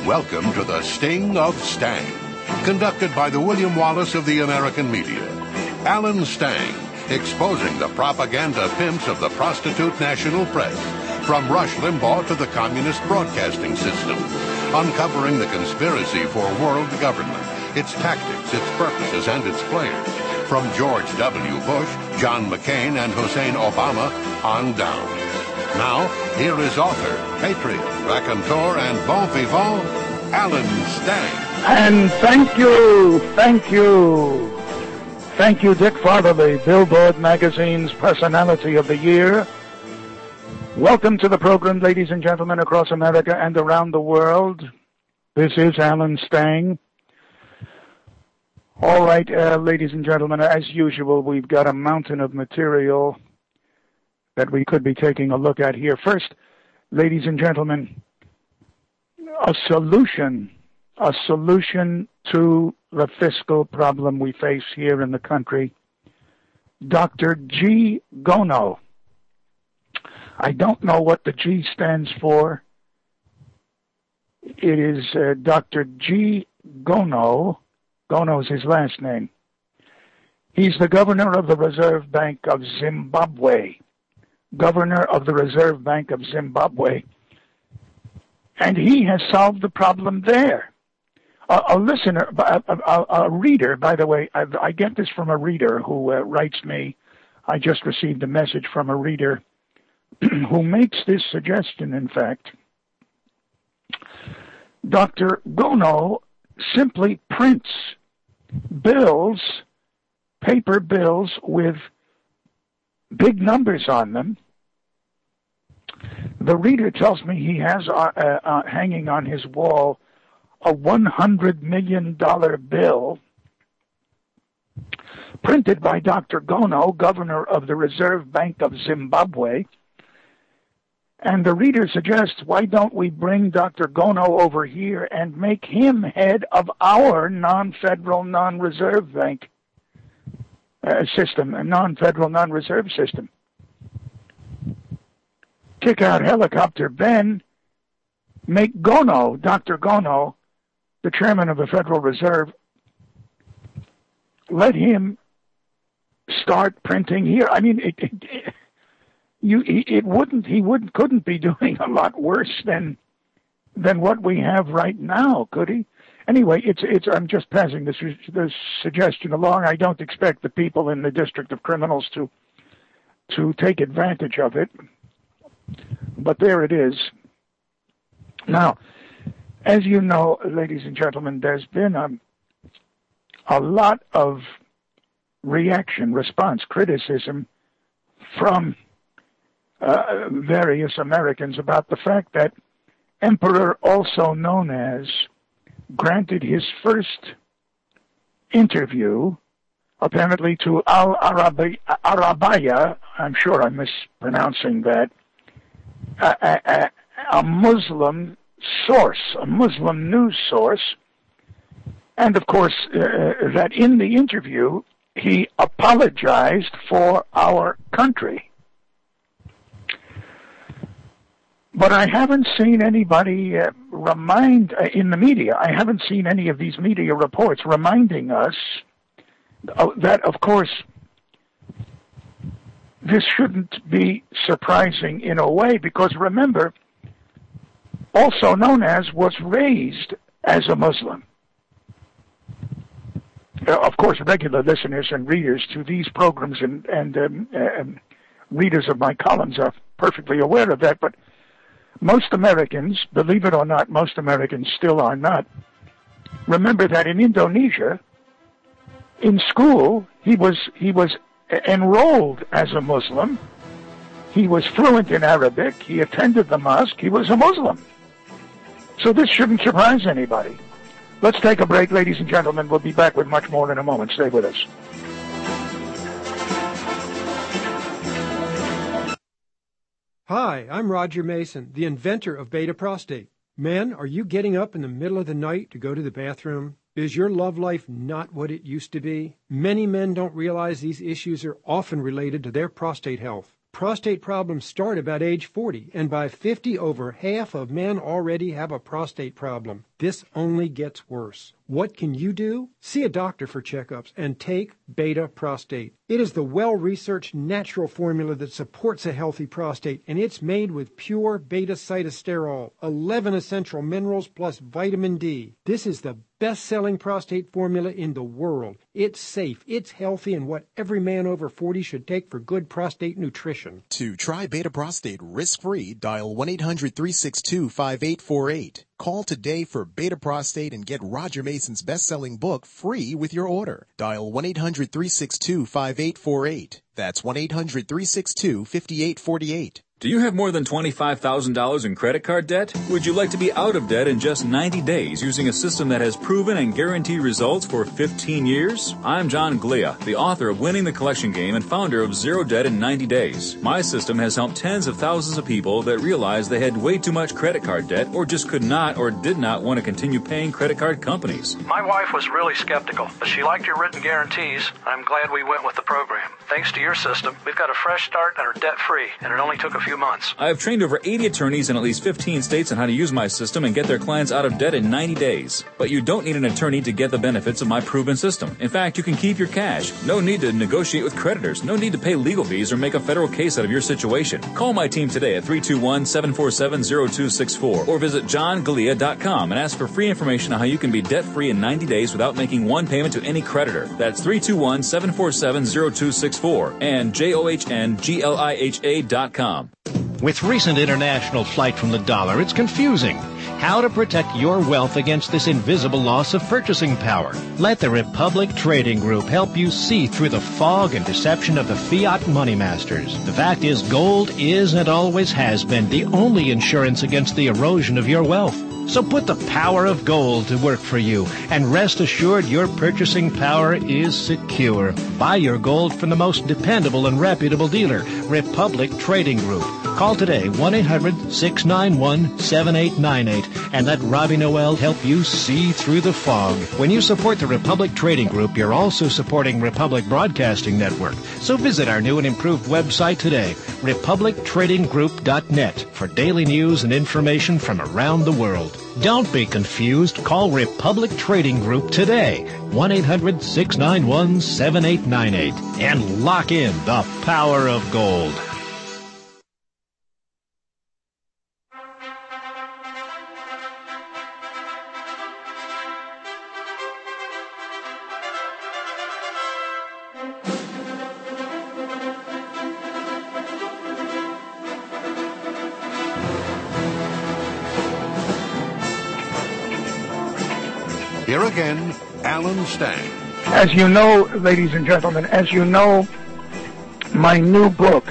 Welcome to the Sting of Stang, conducted by the William Wallace of the American media. Alan Stang, exposing the propaganda pimps of the prostitute national press, from Rush Limbaugh to the communist broadcasting system, uncovering the conspiracy for world government, its tactics, its purposes, and its players, from George W. Bush, John McCain, and Hussein Obama on down. Now, here is author, patriot, raconteur, and bon vivant, Alan Stang. And thank you, Dick Farley, Billboard Magazine's Personality of the Year. Welcome to the program, ladies and gentlemen, across America and around the world. This is Alan Stang. All right, ladies and gentlemen, as usual, we've got a mountain of material that we could be taking a look at here. First, ladies and gentlemen, a solution to the fiscal problem we face here in the country. Dr. G. Gono. I don't know what the G stands for. It is Dr. G. Gono. Gono is his last name. He's the governor of the Reserve Bank of Zimbabwe. Governor of the Reserve Bank of Zimbabwe. And he has solved the problem there. A listener, a reader, by the way, I get this from a reader who writes me. I just received a message from a reader who makes this suggestion, in fact. Dr. Gono simply prints bills, paper bills with big numbers on them. The reader tells me he has hanging on his wall a $100 million bill printed by Dr. Gono, governor of the Reserve Bank of Zimbabwe. And the reader suggests, why don't we bring Dr. Gono over here and make him head of our non-federal, non-reserve bank system, a non-federal, non-reserve system. Kick out Helicopter Ben, make Gono, Dr. Gono, the chairman of the Federal Reserve. Let him start printing here. I mean, couldn't be doing a lot worse than what we have right now, could he? Anyway, I'm just passing this suggestion along. I don't expect the people in the District of Criminals to take advantage of it, but there it is. Now, as you know, ladies and gentlemen, there's been a lot of response, criticism from various Americans about the fact that Emperor, also known as, granted his first interview, apparently to Al-Arabiya, I'm sure I'm mispronouncing that, a Muslim source, a Muslim news source, and of course that in the interview he apologized for our country. But I haven't seen anybody in the media, I haven't seen any of these media reports reminding us that, of course, this shouldn't be surprising in a way, because remember, also known as, was raised as a Muslim. Of course, regular listeners and readers to these programs and readers of my columns are perfectly aware of that, but most Americans, believe it or not, most Americans still are not. Remember that in Indonesia, in school, he was enrolled as a Muslim. He was fluent in Arabic. He attended the mosque. He was a Muslim. So this shouldn't surprise anybody. Let's take a break, ladies and gentlemen. We'll be back with much more in a moment. Stay with us. Hi, I'm Roger Mason, the inventor of Beta Prostate. Men, are you getting up in the middle of the night to go to the bathroom? Is your love life not what it used to be? Many men don't realize these issues are often related to their prostate health. prostate problems start about age 40, and by 50, over half of men already have a prostate problem. This only gets worse. What can you do? See a doctor for checkups and take Beta Prostate. It is the well-researched natural formula that supports a healthy prostate, and it's made with pure beta-cytosterol, 11 essential minerals plus vitamin D. This is the best-selling prostate formula in the world. It's safe, it's healthy, and what every man over 40 should take for good prostate nutrition. To try Beta Prostate risk-free, dial 1-800-362-5848. Call today for Beta Prostate and get Roger Mason's best-selling book free with your order. Dial 1-800-362-5848. That's 1-800-362-5848. Do you have more than $25,000 in credit card debt? Would you like to be out of debt in just 90 days using a system that has proven and guaranteed results for 15 years? I'm John Glia, the author of Winning the Collection Game and founder of Zero Debt in 90 Days. My system has helped tens of thousands of people that realized they had way too much credit card debt or just could not or did not want to continue paying credit card companies. My wife was really skeptical, but she liked your written guarantees. I'm glad we went with the program. Thanks to your system, we've got a fresh start and are debt-free, and it only took a few months. I have trained over 80 attorneys in at least 15 states on how to use my system and get their clients out of debt in 90 days. But you don't need an attorney to get the benefits of my proven system. In fact, you can keep your cash. No need to negotiate with creditors. No need to pay legal fees or make a federal case out of your situation. Call my team today at 321-747-0264 or visit johngalia.com and ask for free information on how you can be debt-free in 90 days without making one payment to any creditor. That's 321-747-0264 and JOHNGLIHA.com. With recent international flight from the dollar, it's confusing. How to protect your wealth against this invisible loss of purchasing power. Let the Republic Trading Group help you see through the fog and deception of the fiat money masters. The fact is, gold is and always has been the only insurance against the erosion of your wealth. So put the power of gold to work for you, and rest assured your purchasing power is secure. Buy your gold from the most dependable and reputable dealer, Republic Trading Group. Call today, 1-800-691-7898, and let Robbie Noel help you see through the fog. When you support the Republic Trading Group, you're also supporting Republic Broadcasting Network. So visit our new and improved website today, republictradinggroup.net, for daily news and information from around the world. Don't be confused. Call Republic Trading Group today, 1-800-691-7898, and lock in the power of gold. Here again, Alan Stang. As you know, ladies and gentlemen, as you know, my new book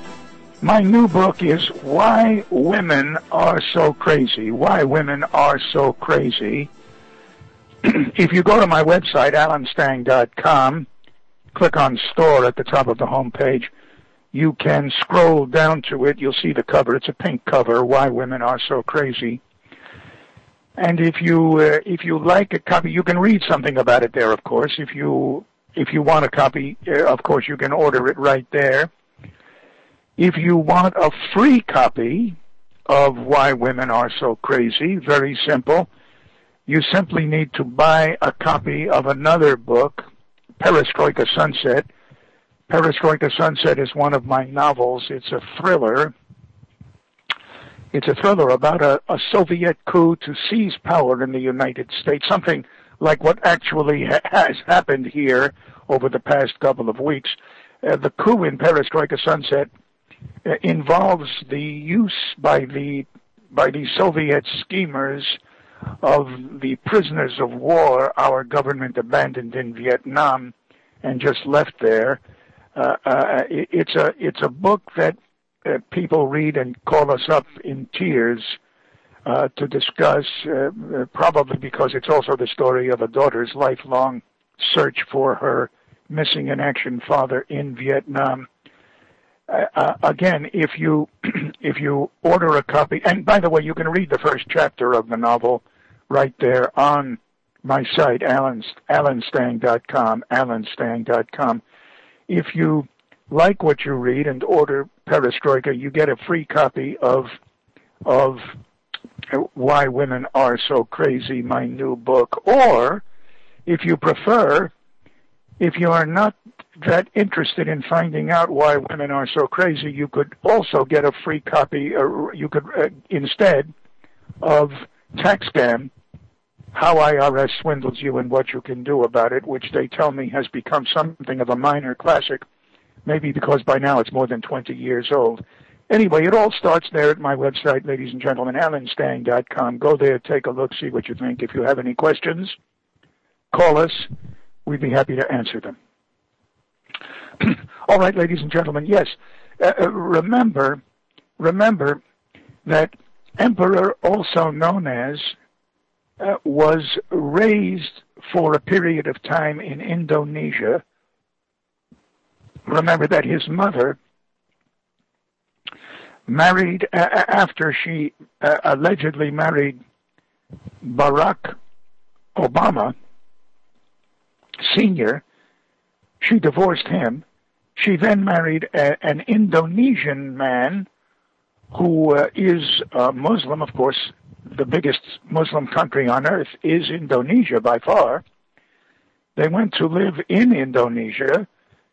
is Why Women Are So Crazy. Why Women Are So Crazy. If you go to my website, alanstang.com, click on store at the top of the home page, you can scroll down to it. You'll see the cover. It's a pink cover, Why Women Are So Crazy. And if you like a copy, you can read something about it there, of course. If you want a copy, of course, you can order it right there. If you want a free copy of Why Women Are So Crazy, very simple. You simply need to buy a copy of another book, Perestroika Sunset. Perestroika Sunset is one of my novels. It's a thriller. It's a thriller about a Soviet coup to seize power in the United States, something like what actually has happened here over the past couple of weeks. The coup in Perestroika Sunset involves the use by the Soviet schemers of the prisoners of war our government abandoned in Vietnam and just left there. It's a book that people read and call us up in tears to discuss, probably because it's also the story of a daughter's lifelong search for her missing in action father in Vietnam. Again, if you order a copy, and by the way, you can read the first chapter of the novel right there on my site, alanstang.com, alanstang.com. If you like what you read and order Perestroika, you get a free copy of Why Women Are So Crazy, my new book. Or, if you prefer, if you are not that interested in finding out why women are so crazy, you could also get a free copy, or you could instead of Tax Scam, How IRS Swindles You and What You Can Do About It, which they tell me has become something of a minor classic, maybe because by now it's more than 20 years old. Anyway, it all starts there at my website, ladies and gentlemen, alanstang.com. Go there, take a look, see what you think. If you have any questions, call us. We'd be happy to answer them. All right, ladies and gentlemen, yes, remember that Emperor, also known as, was raised for a period of time in Indonesia. Remember that his mother married, after she allegedly married Barack Obama Sr., she divorced him. She then married an Indonesian man who is Muslim. Of course, the biggest Muslim country on earth is Indonesia by far. They went to live in Indonesia,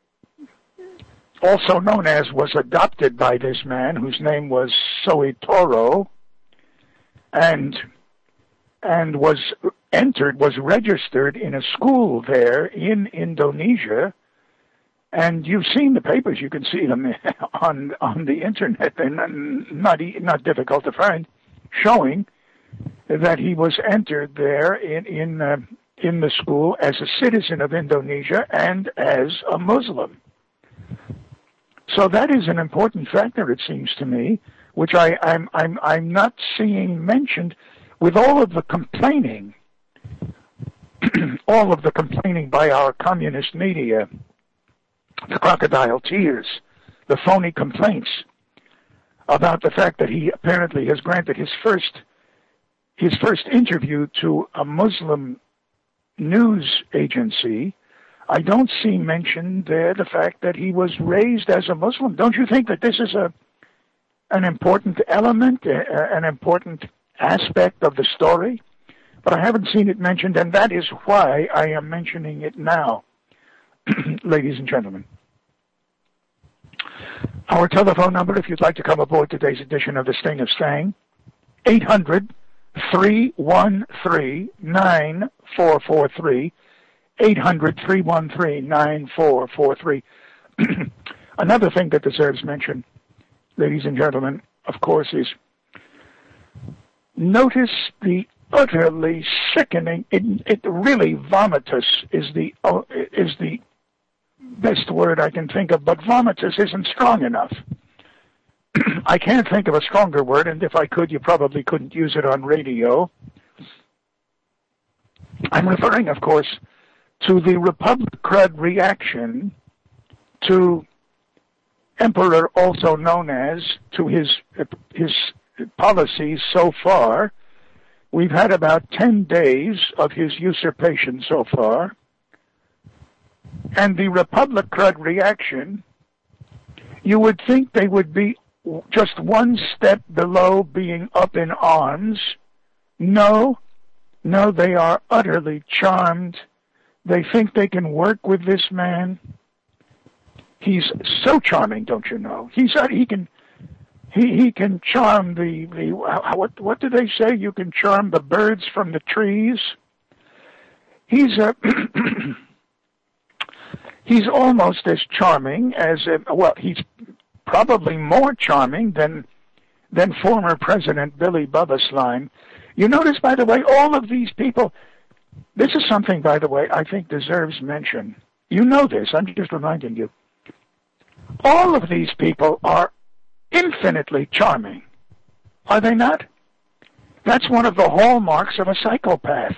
also known as, was adopted by this man whose name was Soetoro, and was registered in a school there in Indonesia. And you've seen the papers, you can see them on the internet, they're not difficult to find, showing that he was entered there in the school as a citizen of Indonesia and as a Muslim. So that is an important factor, it seems to me, which I'm not seeing mentioned with all of the complaining, by our communist media, the crocodile tears, the phony complaints about the fact that he apparently has granted his first interview to a Muslim news agency. I don't see mentioned there the fact that he was raised as a Muslim. Don't you think that this is an important element, an important aspect of the story? But I haven't seen it mentioned, and that is why I am mentioning it now, ladies and gentlemen. Our telephone number, if you'd like to come aboard today's edition of the Sting of Stang, 800-313-9443, 800-313-9443. Another thing that deserves mention, ladies and gentlemen, of course, is notice the utterly sickening, it really vomitous is the best word I can think of, but vomitous isn't strong enough. I can't think of a stronger word, and if I could, you probably couldn't use it on radio. I'm referring, of course, to the Republic crud reaction to Emperor, also known as, to his policies so far. We've had about 10 days of his usurpation so far. And the Republic crud reaction, you would think they would be just one step below being up in arms. No, they are utterly charmed. They think they can work with this man. He's so charming, don't you know? He can charm what do they say? You can charm the birds from the trees. He's he's almost as charming as he's probably more charming than former President Billy Bubba Slime. You notice, by the way, all of these people. This is something, by the way, I think deserves mention. You know this. I'm just reminding you. All of these people are infinitely charming, are they not? That's one of the hallmarks of a psychopath.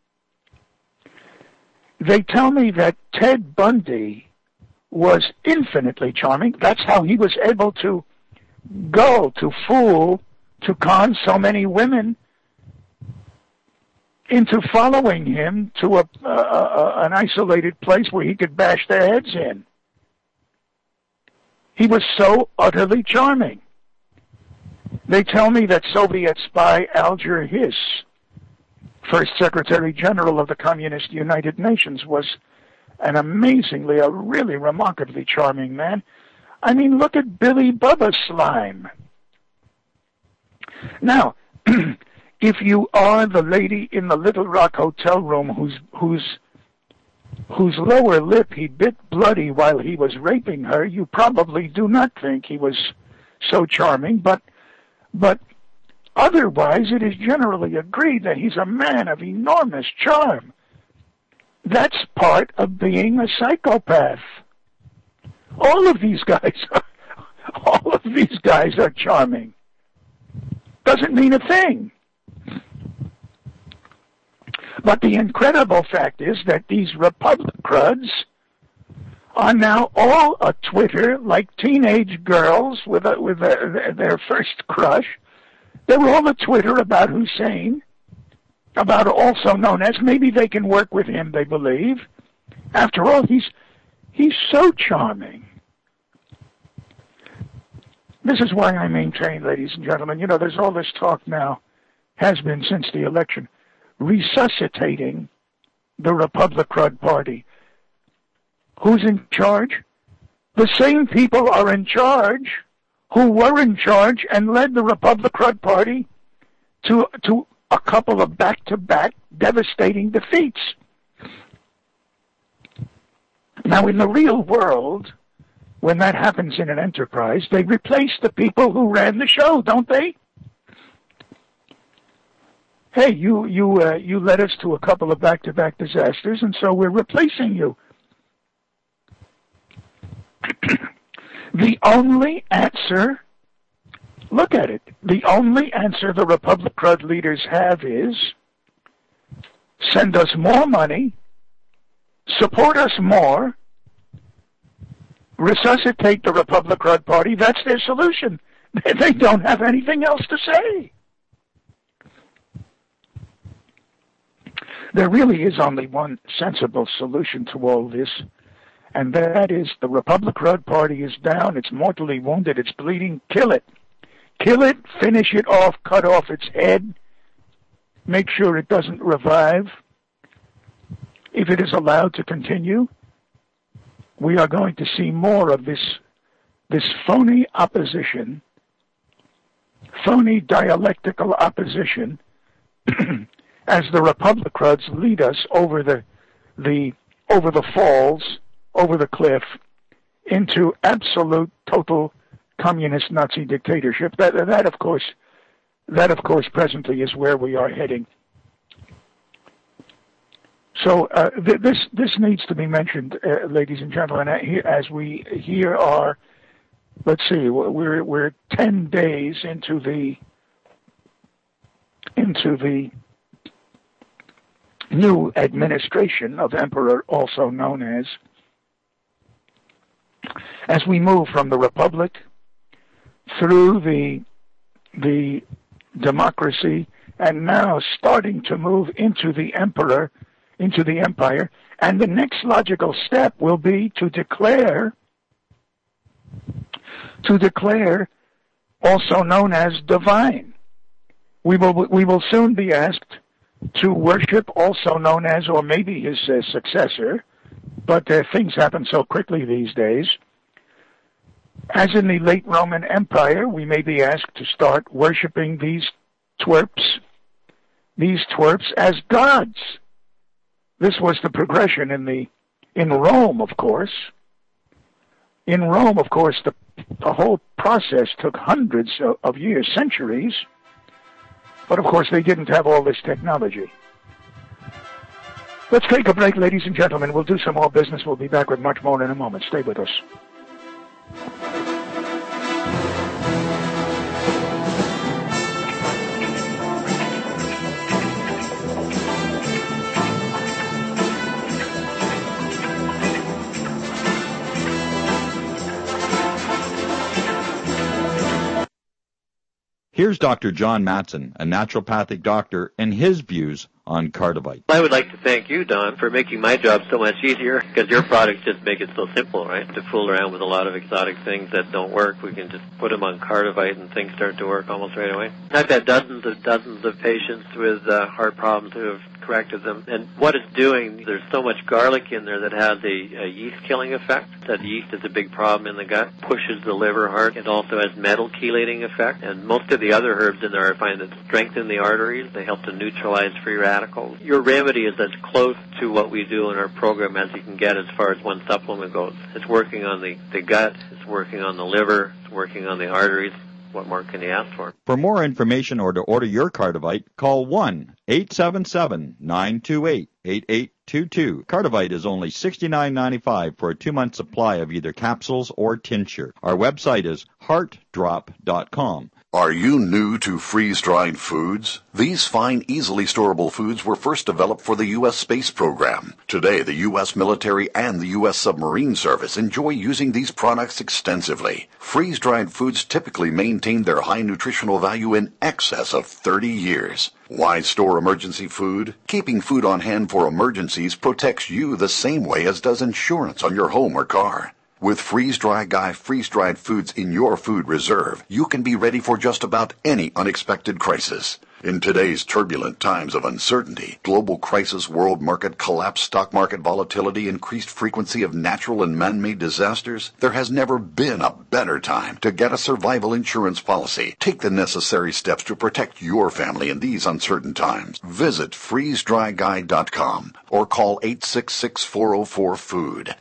They tell me that Ted Bundy was infinitely charming. That's how he was able to con so many women into following him to an isolated place where he could bash their heads in. He was so utterly charming. They tell me that Soviet spy Alger Hiss, first Secretary General of the Communist United Nations, was a really remarkably charming man. I mean, look at Billy Bubba Slime. Now, if you are the lady in the Little Rock hotel room whose lower lip he bit bloody while he was raping her, you probably do not think he was so charming, but otherwise it is generally agreed that he's a man of enormous charm. That's part of being a psychopath. All of these guys are charming. Doesn't mean a thing. But the incredible fact is that these Republic cruds are now all a Twitter like teenage girls with their first crush. They're all a Twitter about Hussein, about also known as, maybe they can work with him, they believe. After all, he's so charming. This is why I maintain, ladies and gentlemen, there's all this talk now, has been since the election, resuscitating the Republic Crud Party. Who's in charge? The same people are in charge who were in charge and led the Republic Crud Party to a couple of back-to-back devastating defeats. Now, in the real world, when that happens in an enterprise, they replace the people who ran the show, don't they? Hey, you led us to a couple of back-to-back disasters, and so we're replacing you. The only answer, look at it, the only answer the Republic Crud leaders have is send us more money, support us more, resuscitate the Republic Crud Party. That's their solution. They don't have anything else to say. There really is only one sensible solution to all this, and that is the Republic Crud Party is down, it's mortally wounded, it's bleeding, kill it. Kill it, finish it off, cut off its head, make sure it doesn't revive. If it is allowed to continue, we are going to see more of this phony opposition, phony dialectical opposition, as the Republic Cruds lead us over the falls, over the cliff, into absolute, total communist Nazi dictatorship. That of course, presently is where we are heading. So this needs to be mentioned, ladies and gentlemen, as we here are. Let's see, we're 10 days into the new administration of Emperor, also known as we move from the Republic through the democracy, and now starting to move into the Emperor, into the Empire, and the next logical step will be to declare, also known as divine. We will soon be asked to worship, also known as, or maybe his successor, but things happen so quickly these days. As in the late Roman Empire, we may be asked to start worshiping these twerps as gods. This was the progression in Rome, of course. In Rome, of course, the whole process took hundreds of years, centuries. But, of course, they didn't have all this technology. Let's take a break, ladies and gentlemen. We'll do some more business. We'll be back with much more in a moment. Stay with us. Here's Dr. John Matson, a naturopathic doctor, and his views on Cardivite. I would like to thank you, Don, for making my job so much easier, because your products just make it so simple, right? To fool around with a lot of exotic things that don't work, we can just put them on Cardivite and things start to work almost right away. I've had dozens of patients with heart problems who have corrected them, and what it's doing, there's so much garlic in there that has a yeast-killing effect. That yeast is a big problem in the gut, pushes the liver hard. It also has metal chelating effect, and most of the other herbs in there I find that strengthen the arteries. They help to neutralize free radicals. Your remedy is as close to what we do in our program as you can get as far as one supplement goes. It's working on the gut, it's working on the liver, it's working on the arteries. What more can you ask for? For more information or to order your Cardivite, call 1-877-928-8822. Cardivite is only $69.95 for a 2-month supply of either capsules or tincture. Our website is heartdrop.com. Are you new to freeze-dried foods? These fine, easily storable foods were first developed for the U.S. space program. Today, the U.S. military and the U.S. submarine service enjoy using these products extensively. Freeze-dried foods typically maintain their high nutritional value in excess of 30 years. Why store emergency food? Keeping food on hand for emergencies protects you the same way as does insurance on your home or car. With Freeze-Dry Guy freeze-dried foods in your food reserve, you can be ready for just about any unexpected crisis. In today's turbulent times of uncertainty, global crisis, world market collapse, stock market volatility, increased frequency of natural and man-made disasters, there has never been a better time to get a survival insurance policy. Take the necessary steps to protect your family in these uncertain times. Visit freezedryguy.com or call 866-404-FOOD,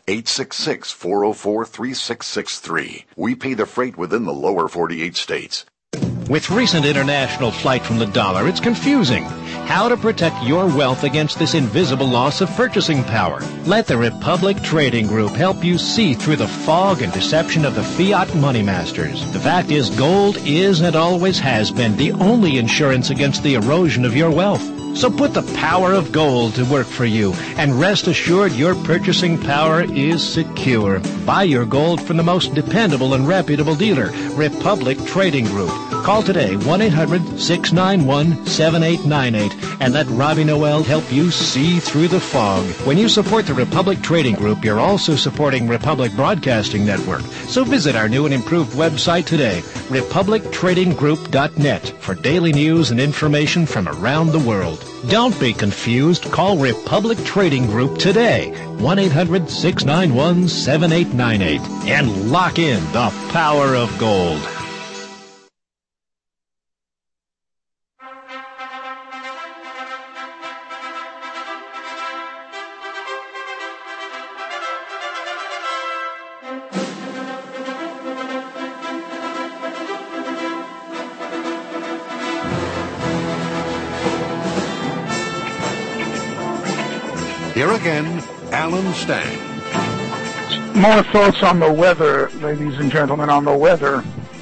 866-404-3663. We pay the freight within the lower 48 states. With recent international flight from the dollar, it's confusing. How to protect your wealth against this invisible loss of purchasing power. Let the Republic Trading Group help you see through the fog and deception of the fiat money masters. The fact is, gold is and always has been the only insurance against the erosion of your wealth. So put the power of gold to work for you, and rest assured your purchasing power is secure. Buy your gold from the most dependable and reputable dealer, Republic Trading Group. Call today, 1-800-691-7898, and let Robbie Noel help you see through the fog. When you support the Republic Trading Group, you're also supporting Republic Broadcasting Network. So visit our new and improved website today, republictradinggroup.net, for daily news and information from around the world. Don't be confused. Call Republic Trading Group today, 1-800-691-7898, and lock in the power of gold. Here again, Alan Stang. More thoughts on the weather, ladies and gentlemen, on the weather.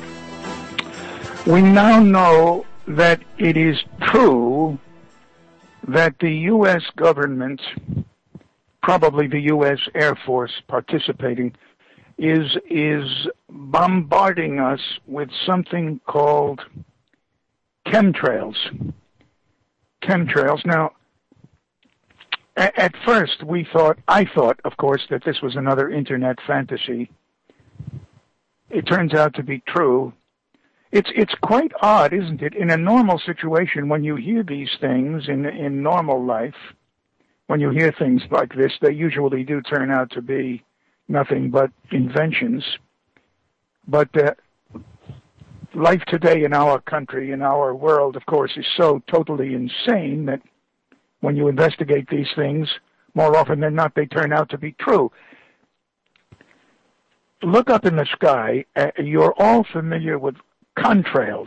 We now know that it is true that the U.S. government, probably the U.S. Air Force participating, is bombarding us with something called chemtrails. Chemtrails. Now, at first, I thought, of course, that this was another internet fantasy. It turns out to be true. It's quite odd, isn't it? In a normal situation, when you hear these things in normal life, when you hear things like this, they usually do turn out to be nothing but inventions. But life today in our country, in our world, of course, is so totally insane that when you investigate these things, more often than not, they turn out to be true. Look up in the sky. You're all familiar with contrails.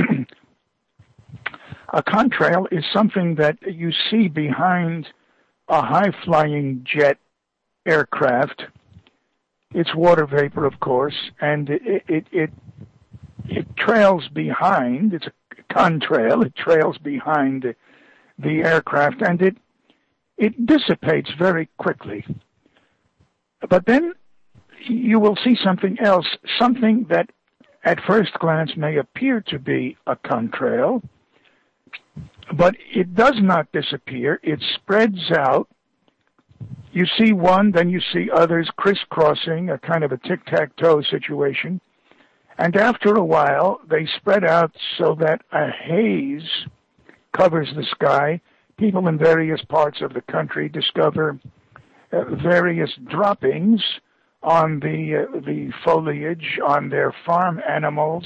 A contrail is something that you see behind a high-flying jet aircraft. It's water vapor, of course, and it trails behind. It's a contrail. It trails behind the aircraft, and it dissipates very quickly. But then you will see something else, something that at first glance may appear to be a contrail, but it does not disappear. It spreads out. You see one, then you see others crisscrossing, a kind of a tic-tac-toe situation. And after a while, they spread out so that a haze covers the sky. People in various parts of the country discover various droppings on the foliage, on their farm animals,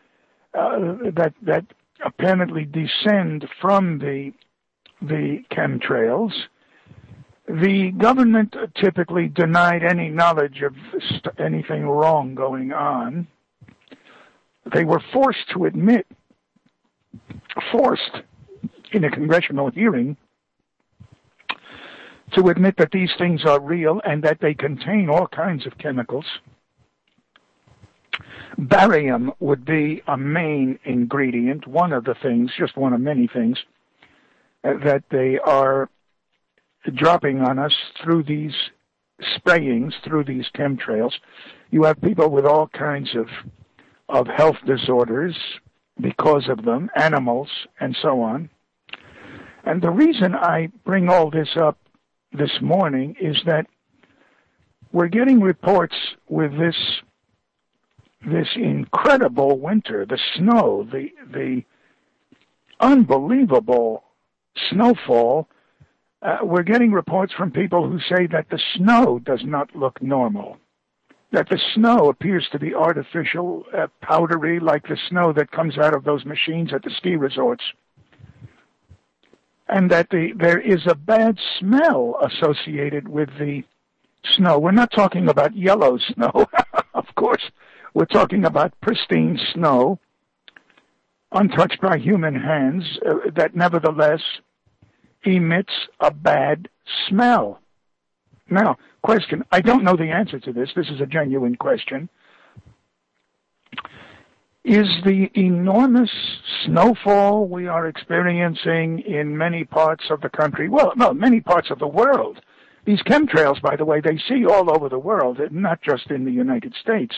that apparently descend from the chemtrails. The government typically denied any knowledge of anything wrong going on. They were forced in a congressional hearing to admit that these things are real and that they contain all kinds of chemicals. Barium would be a main ingredient, one of the things, just one of many things, that they are dropping on us through these sprayings, through these chemtrails. You have people with all kinds of health disorders because of them, animals, and so on. And the reason I bring all this up this morning is that we're getting reports with this incredible winter, the snow, the unbelievable snowfall. We're getting reports from people who say that the snow does not look normal, that the snow appears to be artificial, powdery, like the snow that comes out of those machines at the ski resorts, and that there is a bad smell associated with the snow. We're not talking about yellow snow, of course. We're talking about pristine snow, untouched by human hands, that nevertheless emits a bad smell. Now, question, I don't know the answer to this. This is a genuine question. Is the enormous snowfall we are experiencing in many parts of the country, well, no, many parts of the world. These chemtrails, by the way, they see all over the world, not just in the United States.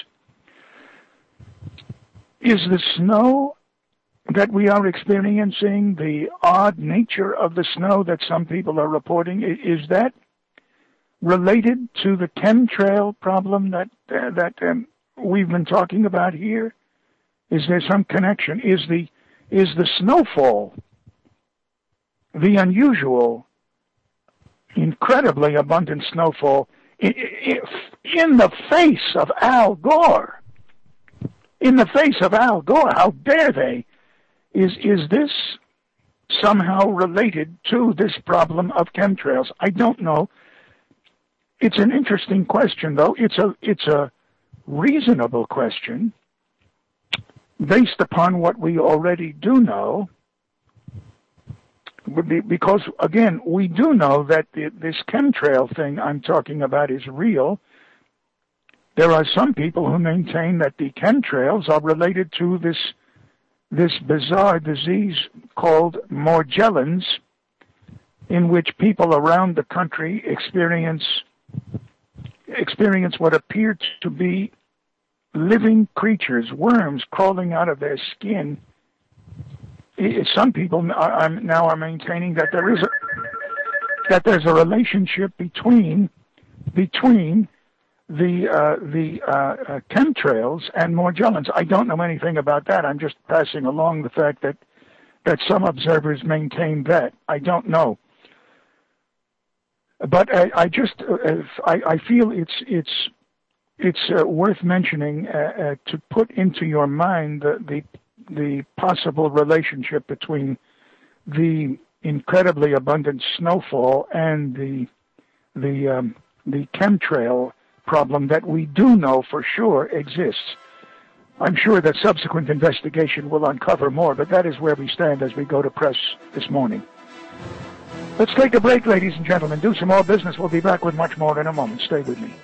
Is the snow that we are experiencing, the odd nature of the snow that some people are reporting, is that related to the chemtrail problem that we've been talking about here? Is there some connection? Is the snowfall, the unusual, incredibly abundant snowfall, in the face of Al Gore? In the face of Al Gore, how dare they? Is this somehow related to this problem of chemtrails? I don't know. It's an interesting question, though. It's a reasonable question based upon what we already do know, because, again, we do know that this chemtrail thing I'm talking about is real. There are some people who maintain that the chemtrails are related to this bizarre disease called Morgellons, in which people around the country experience what appear to be living creatures, worms crawling out of their skin. Some people are maintaining that there's a relationship between the chemtrails and Morgellons. I don't know anything about that. I'm just passing along the fact that some observers maintain that. I don't know. But I feel it's worth mentioning to put into your mind the possible relationship between the incredibly abundant snowfall and the chemtrail problem that we do know for sure exists. I'm sure that subsequent investigation will uncover more, but that is where we stand as we go to press this morning. Let's take a break, ladies and gentlemen. Do some more business. We'll be back with much more in a moment. Stay with me.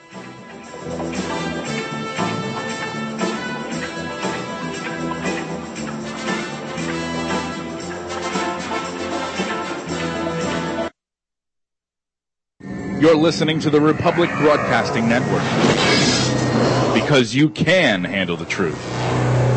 You're listening to the Republic Broadcasting Network, because you can handle the truth.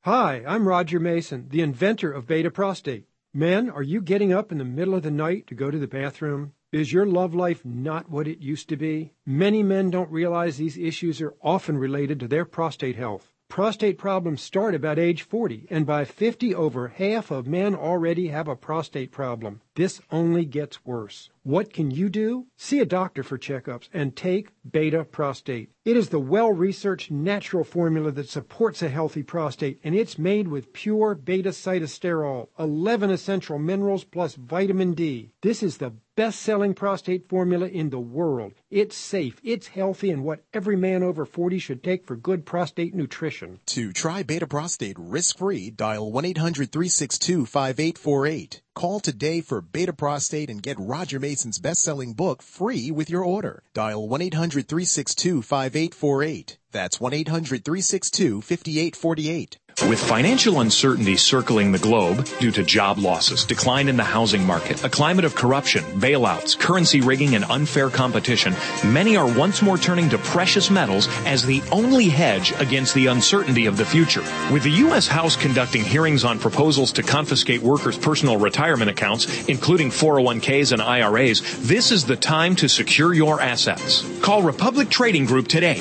Hi, I'm Roger Mason, the inventor of Beta Prostate. Men, are you getting up in the middle of the night to go to the bathroom? Is your love life not what it used to be? Many men don't realize these issues are often related to their prostate health. Prostate problems start about age 40, and by 50, over half of men already have a prostate problem. This only gets worse. What can you do? See a doctor for checkups and take Beta Prostate. It is the well-researched natural formula that supports a healthy prostate, and it's made with pure beta-cytosterol, 11 essential minerals plus vitamin D. This is the best-selling prostate formula in the world. It's safe, it's healthy, and what every man over 40 should take for good prostate nutrition. To try Beta Prostate risk-free, dial 1-800-362-5848. Call today for Beta Prostate and get Roger Mason's best-selling book free with your order. Dial 1-800-362-5848. That's 1-800-362-5848. With financial uncertainty circling the globe due to job losses, decline in the housing market, a climate of corruption, bailouts, currency rigging, and unfair competition, many are once more turning to precious metals as the only hedge against the uncertainty of the future. With the U.S. House conducting hearings on proposals to confiscate workers' personal retirement accounts, including 401ks and IRAs, this is the time to secure your assets. Call Republic Trading Group today,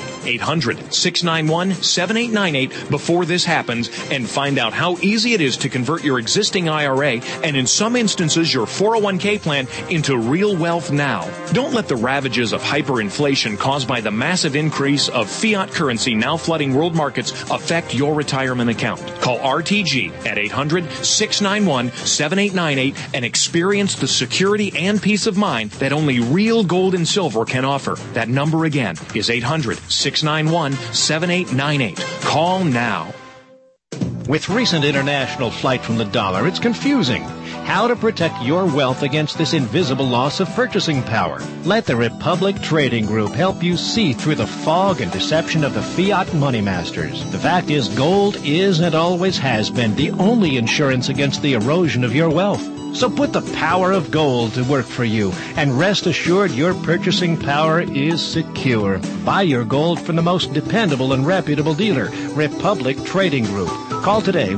800-691-7898, before this happens, and find out how easy it is to convert your existing IRA and in some instances your 401k plan into real wealth now. Don't let the ravages of hyperinflation caused by the massive increase of fiat currency now flooding world markets affect your retirement account. Call RTG at 800-691-7898 and experience the security and peace of mind that only real gold and silver can offer. That number again is 800-691-7898. Call now. With recent international flight from the dollar, it's confusing. How to protect your wealth against this invisible loss of purchasing power. Let the Republic Trading Group help you see through the fog and deception of the fiat money masters. The fact is, gold is and always has been the only insurance against the erosion of your wealth. So put the power of gold to work for you, and rest assured your purchasing power is secure. Buy your gold from the most dependable and reputable dealer, Republic Trading Group. Call today,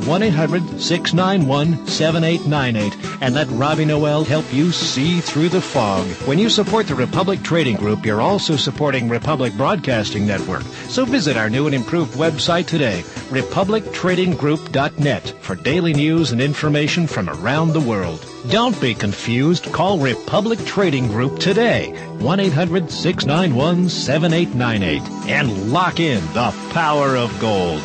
1-800-691-7898, and let Robbie Noel help you see through the fog. When you support the Republic Trading Group, you're also supporting Republic Broadcasting Network. So visit our new and improved website today, republictradinggroup.net, for daily news and information from around the world. Don't be confused. Call Republic Trading Group today, 1-800-691-7898, and lock in the power of gold.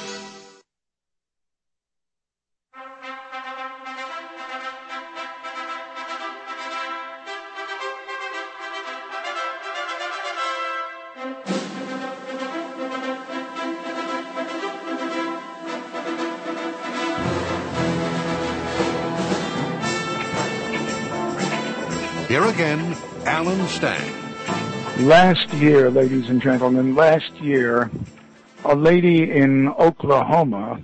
Here again, Alan Stang. Last year, ladies and gentlemen, a lady in Oklahoma,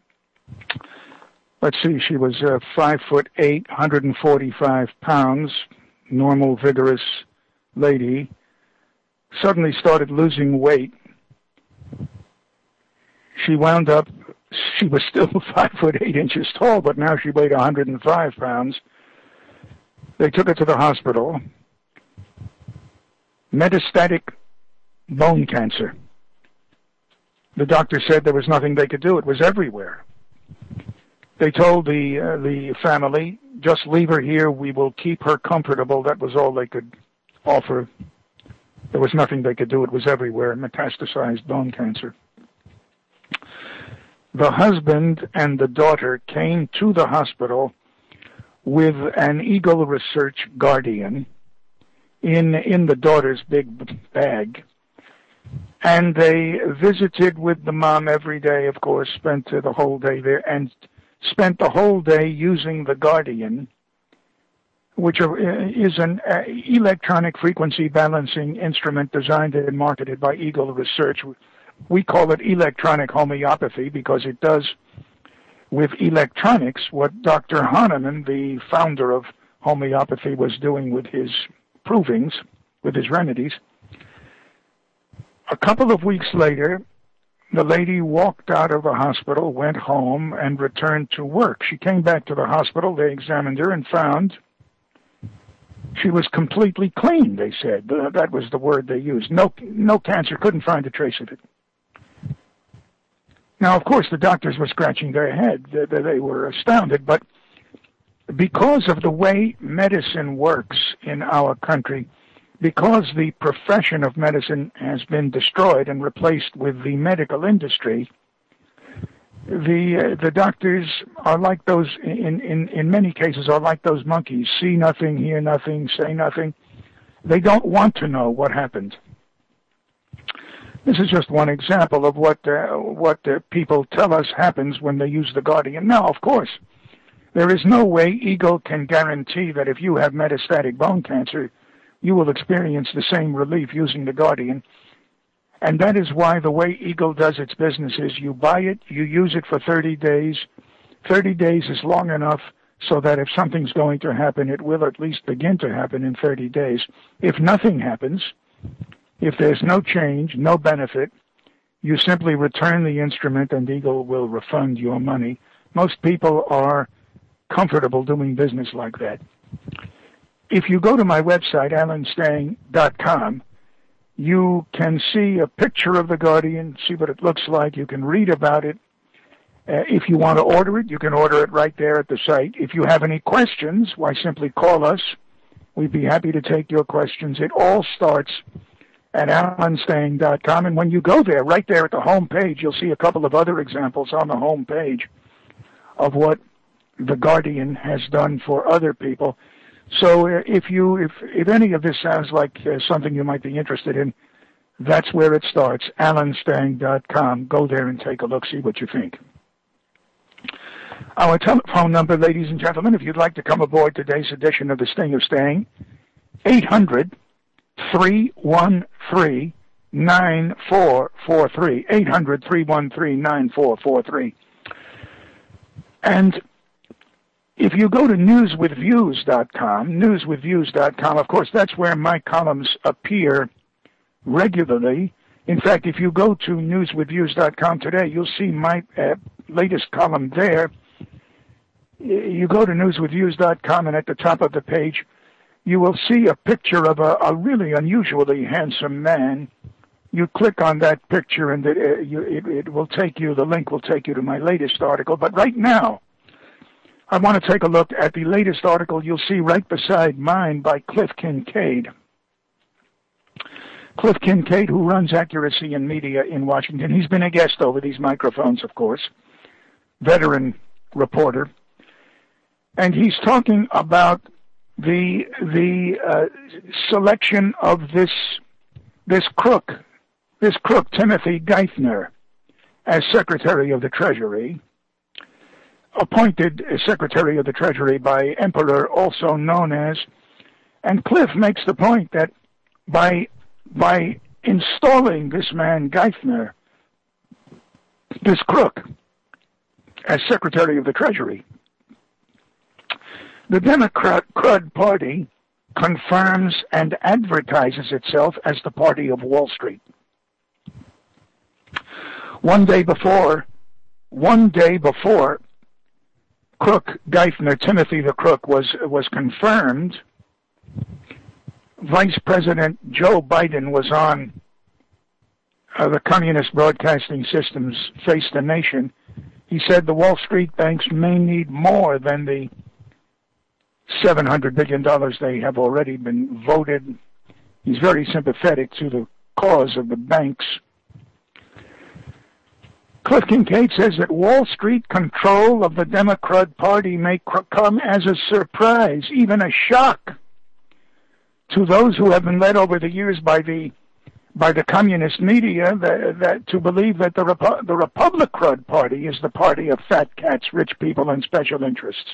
she was 5'8", 145 pounds, normal, vigorous lady, suddenly started losing weight. She wound up, she was still 5'8" inches tall, but now she weighed 105 pounds. They took her to the hospital. Metastatic bone cancer. The doctor said there was nothing they could do. It was everywhere. They told the family, just leave her here. We will keep her comfortable. That was all they could offer. There was nothing they could do. It was everywhere, metastasized bone cancer. The husband and the daughter came to the hospital with an Eagle Research Guardian in the daughter's big bag. And they visited with the mom every day, of course, spent the whole day there, and spent the whole day using the Guardian, which is an electronic frequency balancing instrument designed and marketed by Eagle Research. We call it electronic homeopathy because it does with electronics what Dr. Hahnemann, the founder of homeopathy, was doing with his provings, with his remedies. A couple of weeks later, the lady walked out of the hospital, went home, and returned to work. She came back to the hospital. They examined her and found she was completely clean, they said. That was the word they used. No cancer, couldn't find a trace of it. Now, of course, the doctors were scratching their head. They were astounded, but because of the way medicine works in our country, because the profession of medicine has been destroyed and replaced with the medical industry, the doctors are like those, in many cases, are like those monkeys. See nothing, hear nothing, say nothing. They don't want to know what happened. This is just one example of what people tell us happens when they use the Guardian. Now, of course, there is no way Eagle can guarantee that if you have metastatic bone cancer, you will experience the same relief using the Guardian. And that is why the way Eagle does its business is you buy it, you use it for 30 days. 30 days is long enough so that if something's going to happen, it will at least begin to happen in 30 days. If nothing happens, if there's no change, no benefit, you simply return the instrument and Eagle will refund your money. Most people are comfortable doing business like that. If you go to my website, alanstang.com, you can see a picture of the Guardian, see what it looks like. You can read about it. If you want to order it, you can order it right there at the site. If you have any questions, why, simply call us. We'd be happy to take your questions. It all starts at alanstang.com. And when you go there, right there at the home page, you'll see a couple of other examples on the home page of what the Guardian has done for other people. So if any of this sounds like something you might be interested in, that's where it starts, alanstang.com. Go there and take a look, see what you think. Our telephone number, ladies and gentlemen, if you'd like to come aboard today's edition of the Sting of Staying, 800-313-9443, 800-313-9443. And if you go to newswithviews.com, of course, that's where my columns appear regularly. In fact, if you go to newswithviews.com today, you'll see my latest column there. You go to newswithviews.com, and at the top of the page, you will see a picture of a really unusually handsome man. You click on that picture, and it will take you, the link will take you to my latest article. But right now, I want to take a look at the latest article you'll see right beside mine by Cliff Kincaid. Cliff Kincaid, who runs Accuracy in Media in Washington. He's been a guest over these microphones, of course, veteran reporter. And he's talking about the selection of this crook, Timothy Geithner, as Secretary of the Treasury, appointed Secretary of the Treasury by Emperor, also known as, and Cliff makes the point that by installing this man Geithner, this crook, as Secretary of the Treasury, the Democrat Crud Party confirms and advertises itself as the party of Wall Street. One day before Crook Geithner, Timothy the Crook, was confirmed, Vice President Joe Biden was on the Communist Broadcasting System's Face the Nation. He said the Wall Street banks may need more than the $700 billion they have already been voted. He's very sympathetic to the cause of the banks. Cliff Kincaid says that Wall Street control of the Democrat Party may come as a surprise, even a shock, to those who have been led over the years by the communist media that to believe that the Republican Party is the party of fat cats, rich people, and special interests.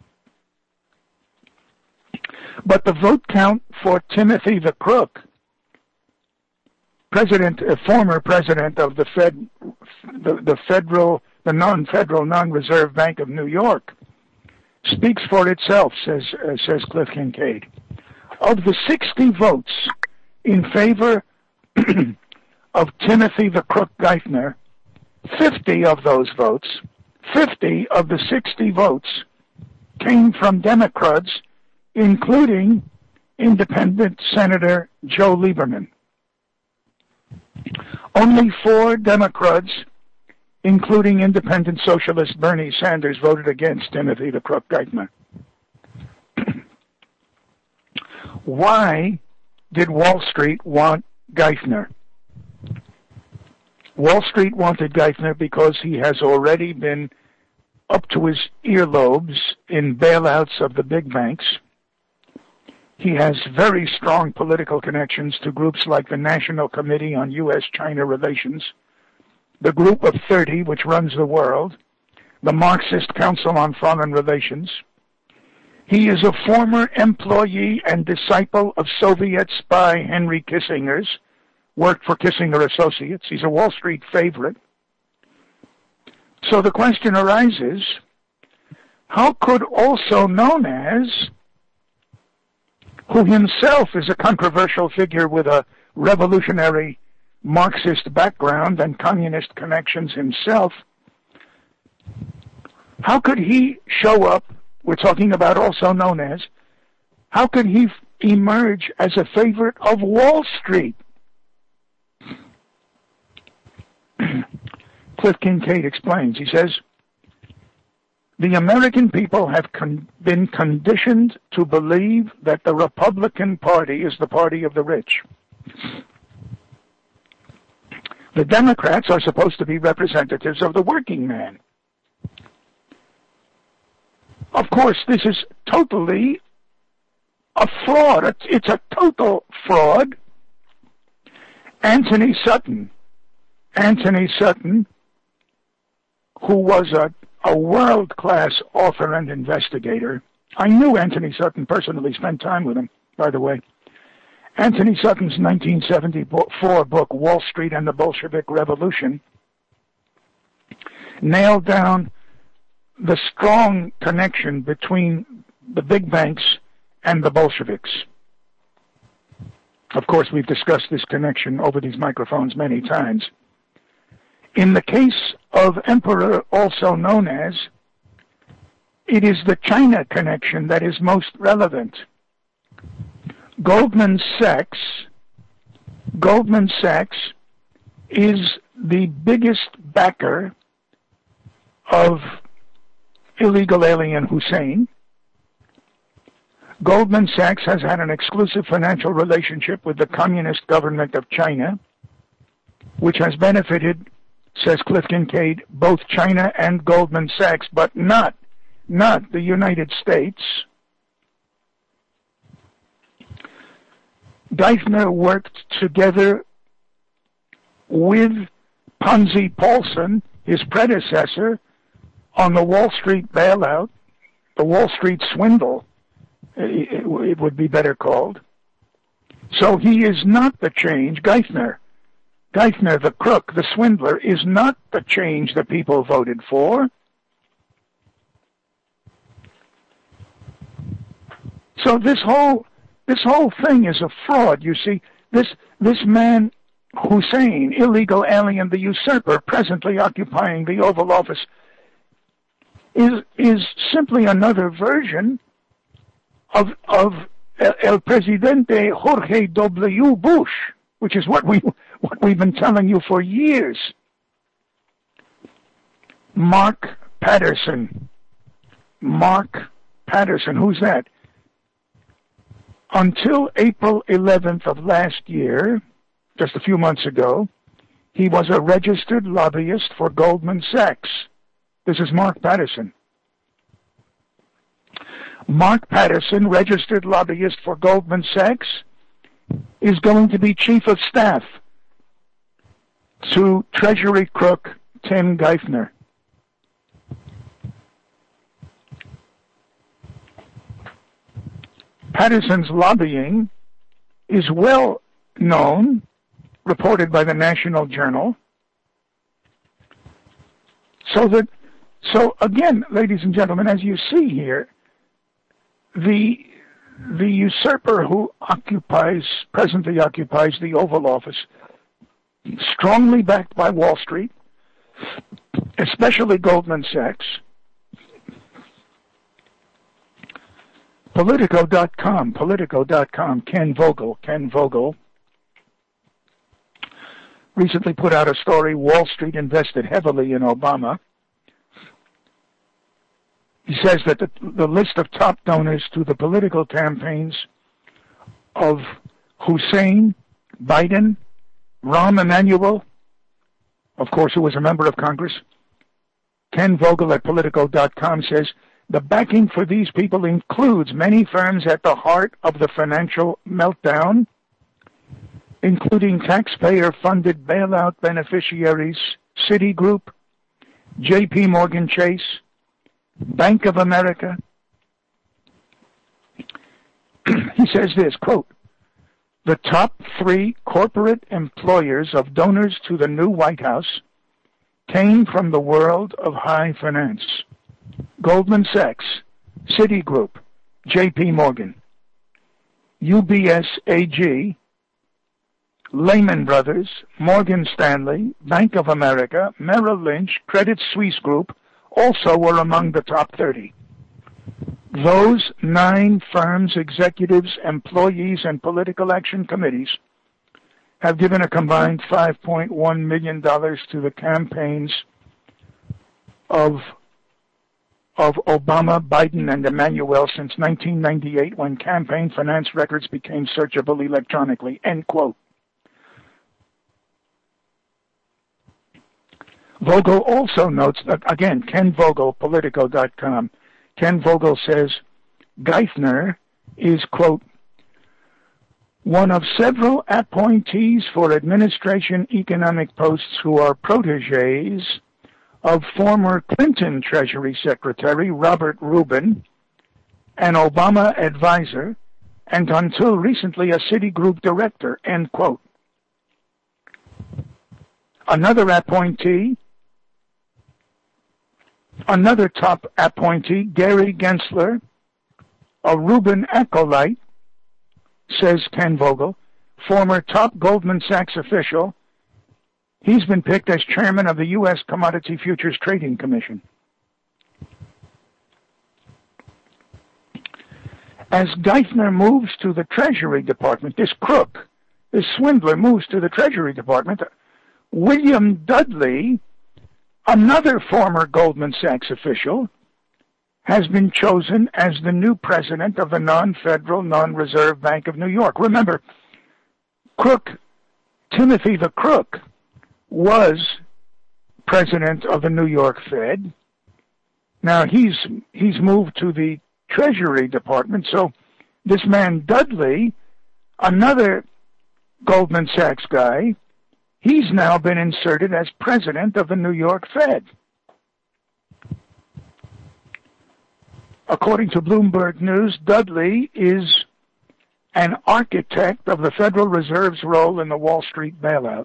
But the vote count for Timothy the Crook, former president of the non-federal, non-reserve Bank of New York, speaks for itself, says Cliff Kincaid. Of the 60 votes in favor of Timothy the Crook Geithner, 50 of those votes, 50 of the 60 votes, came from Democrats, including independent Senator Joe Lieberman. Only 4 Democrats, including independent socialist Bernie Sanders, voted against Timothy the Crook Geithner. Why did Wall Street want Geithner? Wall Street wanted Geithner because he has already been up to his earlobes in bailouts of the big banks. He has very strong political connections to groups like the National Committee on U.S.-China Relations, the Group of 30, which runs the world, the Marxist Council on Foreign Relations. He is a former employee and disciple of Soviet spy Henry Kissinger's, worked for Kissinger Associates. He's a Wall Street favorite. So the question arises, how could also known as, who himself is a controversial figure with a revolutionary Marxist background and communist connections himself, how could he show up, we're talking about also known as, how could he emerge as a favorite of Wall Street? Cliff Kincaid explains. He says, the American people have been conditioned to believe that the Republican Party is the party of the rich. The Democrats are supposed to be representatives of the working man. Of course, this is totally a fraud. It's a total fraud. Anthony Sutton, who was a world-class author and investigator. I knew Anthony Sutton personally, spent time with him, by the way. Anthony Sutton's 1974 book, Wall Street and the Bolshevik Revolution, nailed down the strong connection between the big banks and the Bolsheviks. Of course, we've discussed this connection over these microphones many times. In the case of Emperor, also known as, it is the China connection that is most relevant. Goldman Sachs is the biggest backer of illegal alien Hussein. Goldman Sachs has had an exclusive financial relationship with the communist government of China, which has benefited, says Cliff Kincaid, both China and Goldman Sachs, but not the United States. Geithner worked together with Ponzi Paulson, his predecessor, on the Wall Street bailout, the Wall Street swindle, it would be better called. So he is not the change. Geithner, the crook, the swindler, is not the change that people voted for. So this whole thing is a fraud. You see, this man, Hussein, illegal alien, the usurper, presently occupying the Oval Office, is simply another version of El Presidente Jorge W. Bush, which is what we've been telling you for years. Mark Patterson, who's that? Until April 11th of last year, just a few months ago, he was a registered lobbyist for Goldman Sachs. This is Mark Patterson. Mark Patterson, registered lobbyist for Goldman Sachs, is going to be chief of staff to Treasury crook Tim Geithner. Patterson's lobbying is well known, reported by the National Journal. So again, ladies and gentlemen, as you see here, the usurper who presently occupies the Oval Office, strongly backed by Wall Street, especially Goldman Sachs. Politico.com, Ken Vogel, recently put out a story, Wall Street invested heavily in Obama. He says that the list of top donors to the political campaigns of Hussein, Biden, Rahm Emanuel, of course, who was a member of Congress, Ken Vogel at Politico.com says, the backing for these people includes many firms at the heart of the financial meltdown, including taxpayer-funded bailout beneficiaries, Citigroup, J.P. Morgan Chase, Bank of America. He says this, quote, the top 3 corporate employers of donors to the new White House came from the world of high finance. Goldman Sachs, Citigroup, J.P. Morgan, UBS AG, Lehman Brothers, Morgan Stanley, Bank of America, Merrill Lynch, Credit Suisse Group also were among the top 30. Those 9 firms, executives, employees, and political action committees have given a combined $5.1 million to the campaigns of Obama, Biden, and Emanuel since 1998 when campaign finance records became searchable electronically, end quote. Vogel also notes that, again, Ken Vogel, Politico.com, Ken Vogel says Geithner is, quote, one of several appointees for administration economic posts who are protégés of former Clinton Treasury Secretary Robert Rubin, an Obama advisor, and until recently a Citigroup director, end quote. Another top appointee, Gary Gensler, a Rubin acolyte, says Ken Vogel, former top Goldman Sachs official. He's been picked as chairman of the U.S. Commodity Futures Trading Commission. As Geithner moves to the Treasury Department, this crook, this swindler moves to the Treasury Department, William Dudley, another former Goldman Sachs official, has been chosen as the new president of the non-federal, non-reserve Bank of New York. Remember, Timothy the Crook was president of the New York Fed. Now he's moved to the Treasury Department, so this man Dudley, another Goldman Sachs guy, he's now been inserted as president of the New York Fed. According to Bloomberg News, Dudley is an architect of the Federal Reserve's role in the Wall Street bailout.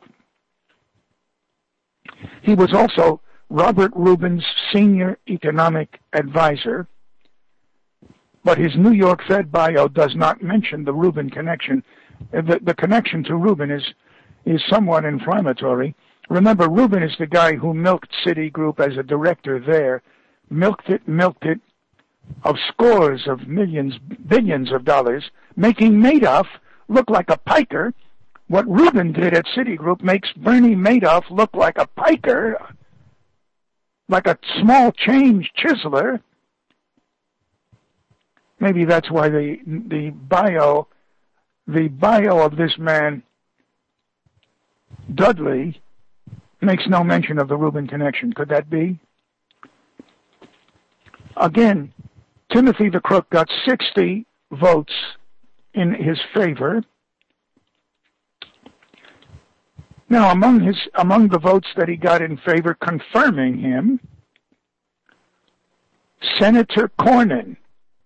He was also Robert Rubin's senior economic advisor, but his New York Fed bio does not mention the Rubin connection. The connection to Rubin is somewhat inflammatory. Remember, Rubin is the guy who milked Citigroup as a director there, milked it of scores of millions, billions of dollars, making Madoff look like a piker. What Rubin did at Citigroup makes Bernie Madoff look like a piker, like a small change chiseler. Maybe that's why the bio of this man Dudley makes no mention of the Rubin connection. Could that be? Again, Timothy the Crook got 60 votes in his favor. Now, among the votes that he got in favor confirming him, Senator Cornyn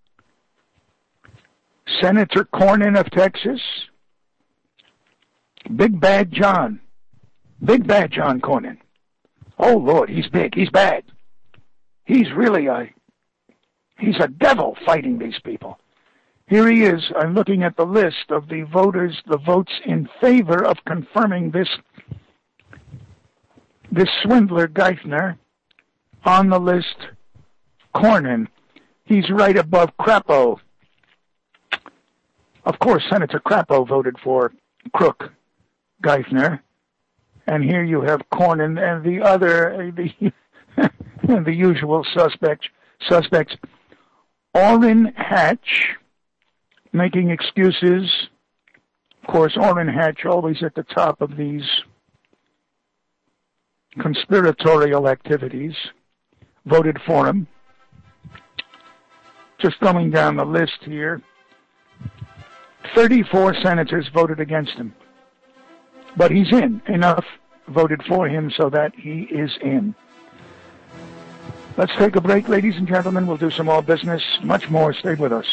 of Texas, Big Bad John Cornyn. Oh, Lord, he's big, he's bad. He's a devil fighting these people. Here he is. I'm looking at the list of the votes in favor of confirming this this swindler, Geithner, on the list, Cornyn. He's right above Crapo. Of course, Senator Crapo voted for Crook, Geithner. And here you have Cornyn and the other, the usual suspects. Orrin Hatch making excuses. Of course, Orrin Hatch always at the top of these conspiratorial activities, voted for him. Just going down the list here, 34 senators voted against him. But he's in. Enough voted for him so that he is in. Let's take a break, ladies and gentlemen. We'll do some more business. Much more. Stay with us.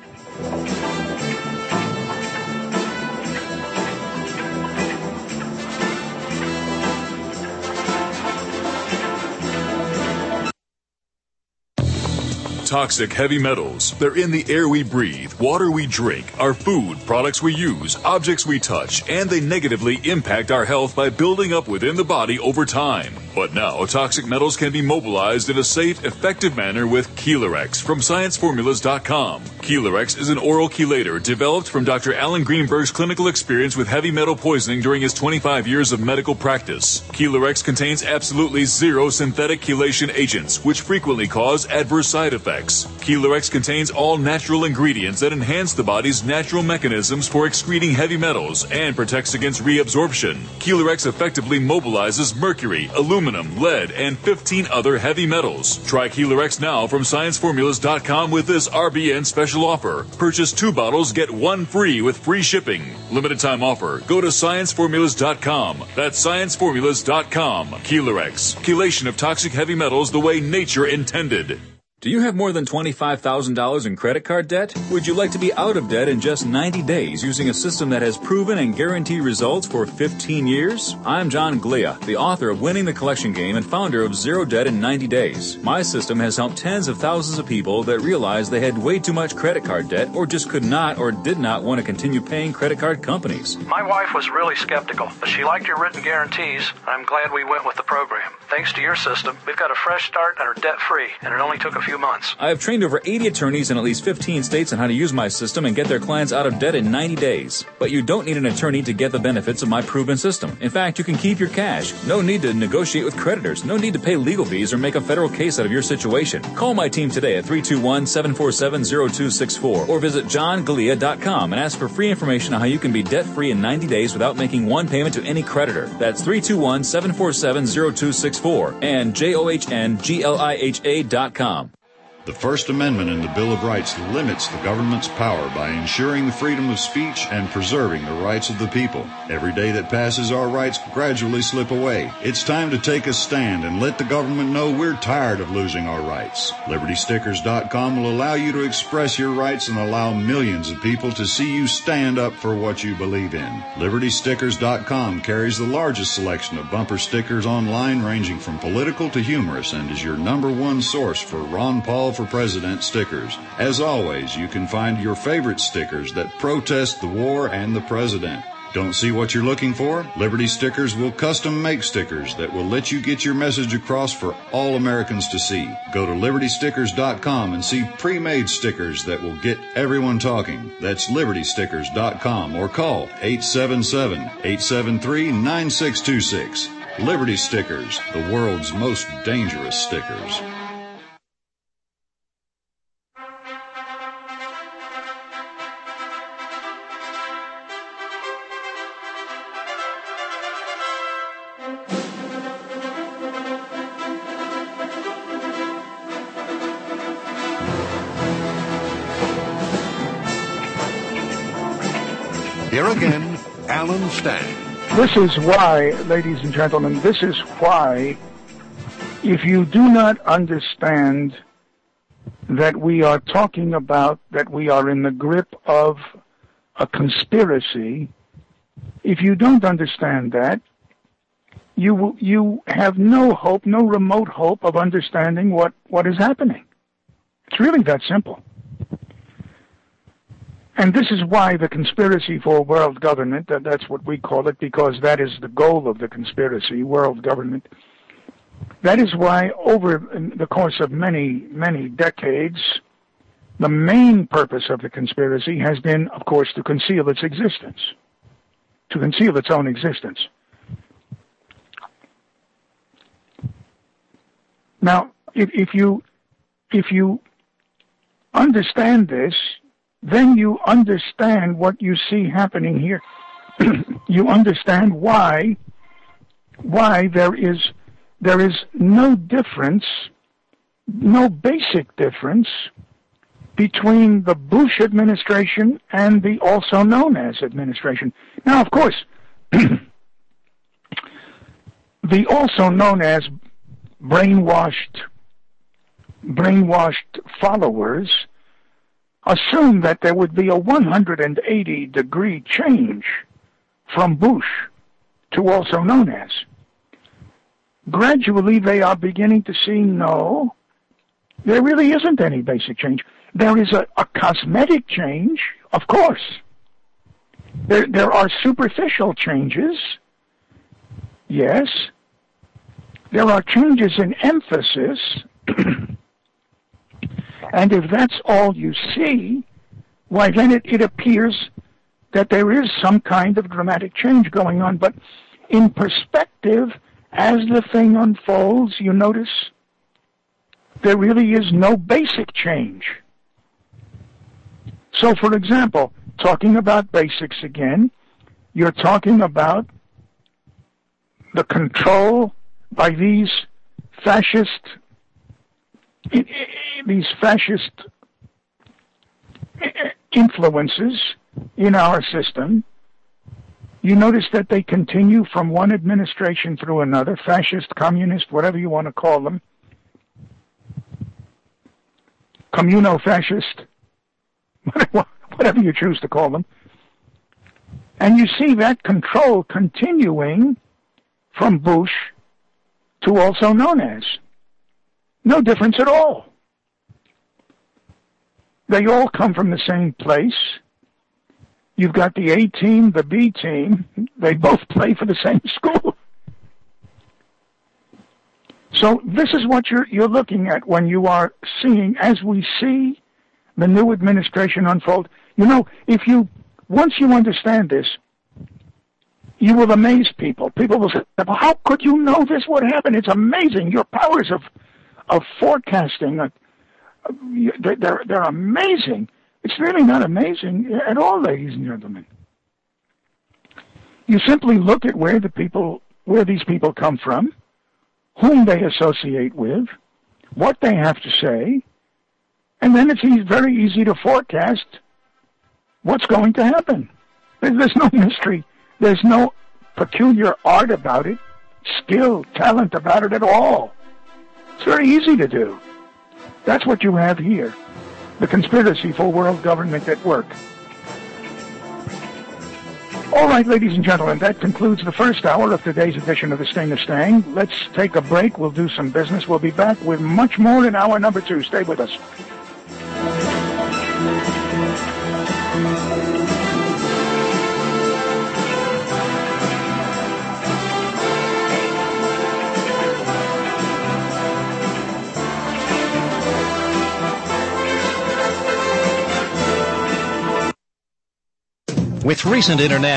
Toxic heavy metals. They're in the air we breathe, water we drink, our food, products we use, objects we touch, and they negatively impact our health by building up within the body over time. But now, toxic metals can be mobilized in a safe, effective manner with Chelarex from ScienceFormulas.com. Chelarex is an oral chelator developed from Dr. Alan Greenberg's clinical experience with heavy metal poisoning during his 25 years of medical practice. Chelarex contains absolutely zero synthetic chelation agents, which frequently cause adverse side effects. Chelarex contains all natural ingredients that enhance the body's natural mechanisms for excreting heavy metals and protects against reabsorption. Chelarex effectively mobilizes mercury, aluminum, lead, and 15 other heavy metals. Try Chelarex now from ScienceFormulas.com with this RBN special offer. Purchase 2 bottles, get 1 free with free shipping. Limited time offer. Go to ScienceFormulas.com. That's ScienceFormulas.com. Chelarex. Chelation of toxic heavy metals the way nature intended. Do you have more than $25,000 in credit card debt? Would you like to be out of debt in just 90 days using a system that has proven and guaranteed results for 15 years? I'm John Glia, the author of Winning the Collection Game and founder of Zero Debt in 90 Days. My system has helped tens of thousands of people that realized they had way too much credit card debt or just could not or did not want to continue paying credit card companies. My wife was really skeptical, but she liked your written guarantees. I'm glad we went with the program. Thanks to your system, we've got a fresh start and are debt-free, and it only took a few months. I have trained over 80 attorneys in at least 15 states on how to use my system and get their clients out of debt in 90 days. But you don't need an attorney to get the benefits of my proven system. In fact, you can keep your cash. No need to negotiate with creditors. No need to pay legal fees or make a federal case out of your situation. Call my team today at 321-747-0264 or visit johnglia.com and ask for free information on how you can be debt-free in 90 days without making one payment to any creditor. That's 321-747-0264 and JOHNGLIHA.com. The First Amendment in the Bill of Rights limits the government's power by ensuring the freedom of speech and preserving the rights of the people. Every day that passes, our rights gradually slip away. It's time to take a stand and let the government know we're tired of losing our rights. LibertyStickers.com will allow you to express your rights and allow millions of people to see you stand up for what you believe in. LibertyStickers.com carries the largest selection of bumper stickers online, ranging from political to humorous, and is your #1 source for Ron Paul for President stickers. As always, you can find your favorite stickers that protest the war and the president. Don't see what you're looking for? Liberty Stickers will custom make stickers that will let you get your message across for all Americans to see. Go to LibertyStickers.com and see pre-made stickers that will get everyone talking. That's LibertyStickers.com or call 877-873-9626. Liberty Stickers, the world's most dangerous stickers. Here again, Alan Stang. This is why, ladies and gentlemen, this is why, if you do not understand that we are talking about, that we are in the grip of a conspiracy, if you don't understand that, you have no hope, no remote hope of understanding what is happening. It's really that simple. And this is why the conspiracy for world government, that's what we call it, because that is the goal of the conspiracy, world government. That is why over the course of many, many decades, the main purpose of the conspiracy has been, of course, to conceal its existence, to conceal its own existence. Now, if you understand this, then you understand what you see happening here. You understand why there is no difference, no basic difference between the Bush administration and the also known as administration. Now, of course, the also known as brainwashed followers assume that there would be a 180-degree change from Bush to also known as. Gradually, they are beginning to see, no, there really isn't any basic change. There is a cosmetic change, of course. There are superficial changes, yes. There are changes in emphasis, and if that's all you see, why then it appears that there is some kind of dramatic change going on. But in perspective, as the thing unfolds, you notice there really is no basic change. So, for example, talking about basics again, you're talking about the control by these fascist influences in our system. You notice that they continue from one administration through another, fascist, communist, whatever you want to call them, communo-fascist, whatever you choose to call them. And you see that control continuing from Bush to also known as. No difference at all. They all come from the same place. You've got the A team, the B team. They both play for the same school. So this is what you're looking at when you are seeing, as we see the new administration unfold. You know, once you understand this, you will amaze people. People will say, well, how could you know this would happen? It's amazing. Your powers of forecasting, they're amazing. It's really not amazing at all, ladies and gentlemen. You simply look at where these people come from, whom they associate with, what they have to say, and then it's very easy to forecast what's going to happen. There's no mystery. There's no peculiar art about it, skill, talent about it at all. It's very easy to do. That's what you have here. The conspiracy for world government at work. All right, ladies and gentlemen, that concludes the first hour of today's edition of the Sting of Stang. Let's take a break. We'll do some business. We'll be back with much more in hour number 2. Stay with us. With recent international